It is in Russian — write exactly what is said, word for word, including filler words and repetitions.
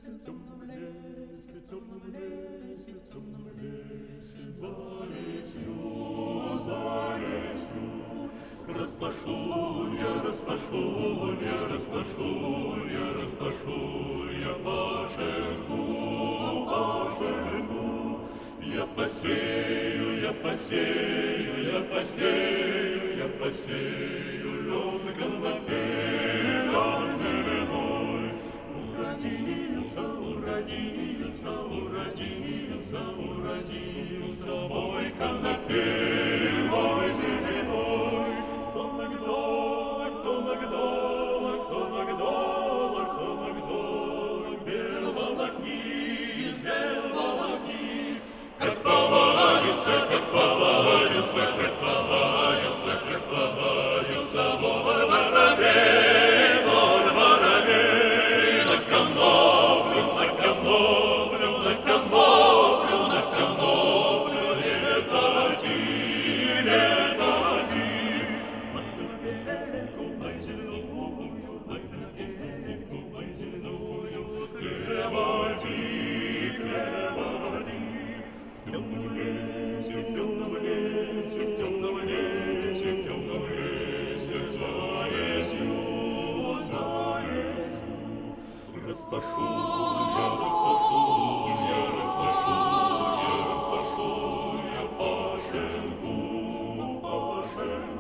в темном лесе, в темном лесе, в темном лесе, за лесью, за лесью. Распашу я, распашу я, распашу я, распашу я пашенку, пашенку. Я посею, я посею, я посею, я посею лед конопель, лед зеленой. Уродился, уродился, уродился, уродился мой конопель, мой зеленой. Кто нагдолок, кто нагдолок, кто нагдолок, кто нагдолок, бел волокнист, бел волокнист. Как повалился, как повалился, как повалился, как повалился вор воробей, вор воробей. На коноплю, на коноплю, на коноплю, на коноплю летади, летади. Мой колыбельку, мой зеленую, мой колыбельку, мой зеленую, клевади, клевади. В темном лесе, в темном лесе, в темном лесе, в темном лесе, за лесью, за лесью. Распашу я, распашу я, распашу я, распашу я пашенку, пашенку.